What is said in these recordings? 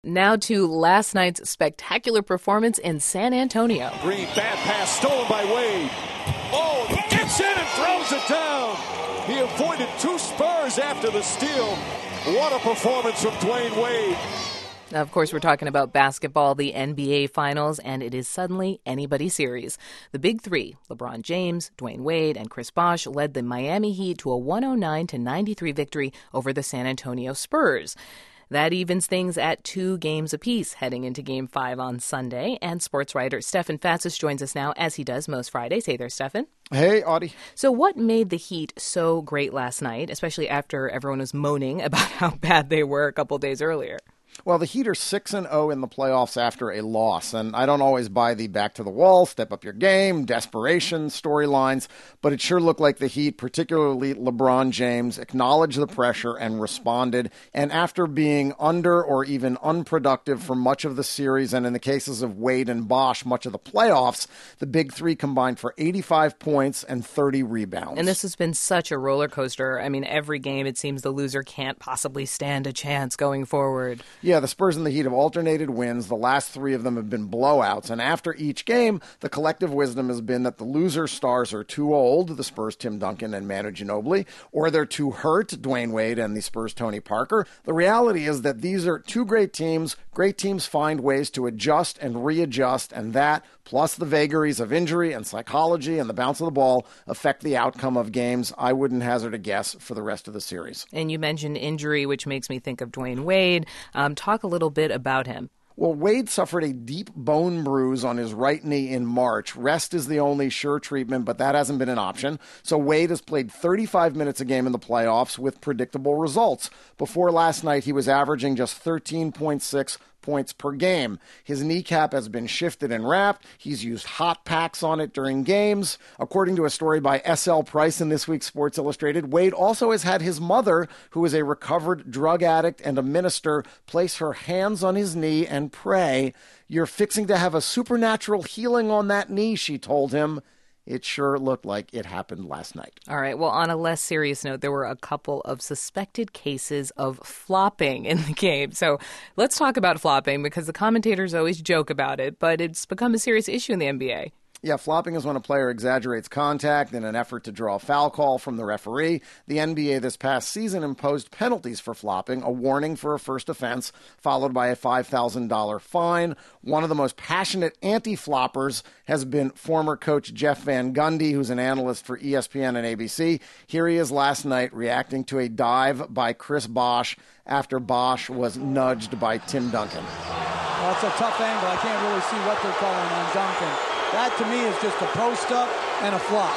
Now to last night's spectacular performance in San Antonio. Green, bad pass stolen by Wade. Oh, gets in and throws it down. He avoided two Spurs after the steal. What a performance from Dwayne Wade. Now, of course, we're talking about basketball, the NBA Finals, and it is suddenly anybody's series. The big three, LeBron James, Dwayne Wade, and Chris Bosh, led the Miami Heat to a 109-93 victory over the San Antonio Spurs. That evens things at 2 games apiece heading into Game 5 on Sunday. And sports writer Stefan Fatsis joins us now, as he does most Fridays. Hey there, Stefan. Hey, Audie. So what made the Heat so great last night, especially after everyone was moaning about how bad they were a couple days earlier? Well, the Heat are 6-0 in the playoffs after a loss, and I don't always buy the back to the wall, step up your game, desperation storylines, but it sure looked like the Heat, particularly LeBron James, acknowledged the pressure and responded. And after being under or even unproductive for much of the series, and in the cases of Wade and Bosh, much of the playoffs, the big three combined for 85 points and 30 rebounds. And this has been such a roller coaster. I mean, every game it seems the loser can't possibly stand a chance going forward. Yeah, the Spurs and the Heat have alternated wins. The last 3 of them have been blowouts. And after each game, the collective wisdom has been that the loser stars are too old, the Spurs' Tim Duncan and Manu Ginobili, or they're too hurt, Dwayne Wade and the Spurs' Tony Parker. The reality is that these are 2 great teams. Great teams find ways to adjust and readjust, and that, plus the vagaries of injury and psychology and the bounce of the ball, affect the outcome of games. I wouldn't hazard a guess for the rest of the series. And you mentioned injury, which makes me think of Dwayne Wade. Talk a little bit about him. Well, Wade suffered a deep bone bruise on his right knee in March. Rest is the only sure treatment, but that hasn't been an option. So Wade has played 35 minutes a game in the playoffs with predictable results. Before last night, he was averaging just 13.6 points per game. His kneecap has been shifted and wrapped. He's used hot packs on it during games. According to a story by S.L. Price in this week's Sports Illustrated, Wade also has had his mother, who is a recovered drug addict and a minister, place her hands on his knee and pray. "You're fixing to have a supernatural healing on that knee," she told him. It sure looked like it happened last night. All right. Well, on a less serious note, there were a couple of suspected cases of flopping in the game. So let's talk about flopping, because the commentators always joke about it, but it's become a serious issue in the NBA. Yeah, flopping is when a player exaggerates contact in an effort to draw a foul call from the referee. The NBA this past season imposed penalties for flopping, a warning for a first offense, followed by a $5,000 fine. One of the most passionate anti-floppers has been former coach Jeff Van Gundy, who's an analyst for ESPN and ABC. Here he is last night reacting to a dive by Chris Bosh after Bosh was nudged by Tim Duncan. Well, that's a tough angle. I can't really see what they're calling on Duncan. That, to me, is just a post-up and a flop.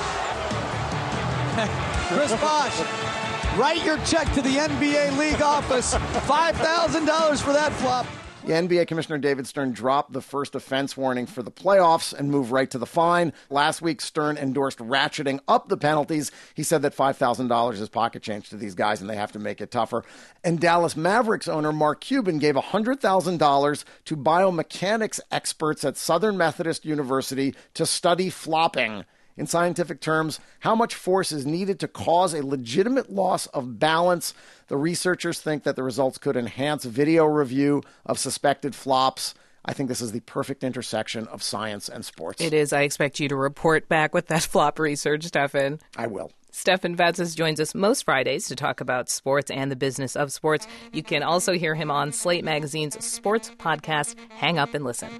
Chris Bosh, write your check to the NBA league office. $5,000 for that flop. The NBA Commissioner David Stern dropped the first offense warning for the playoffs and moved right to the fine. Last week, Stern endorsed ratcheting up the penalties. He said that $5,000 is pocket change to these guys and they have to make it tougher. And Dallas Mavericks owner Mark Cuban gave $100,000 to biomechanics experts at Southern Methodist University to study flopping. In scientific terms, how much force is needed to cause a legitimate loss of balance. The researchers think that the results could enhance video review of suspected flops. I think this is the perfect intersection of science and sports. It is. I expect you to report back with that flop research, Stefan. I will. Stefan Fatsis joins us most Fridays to talk about sports and the business of sports. You can also hear him on Slate Magazine's sports podcast, Hang Up and Listen.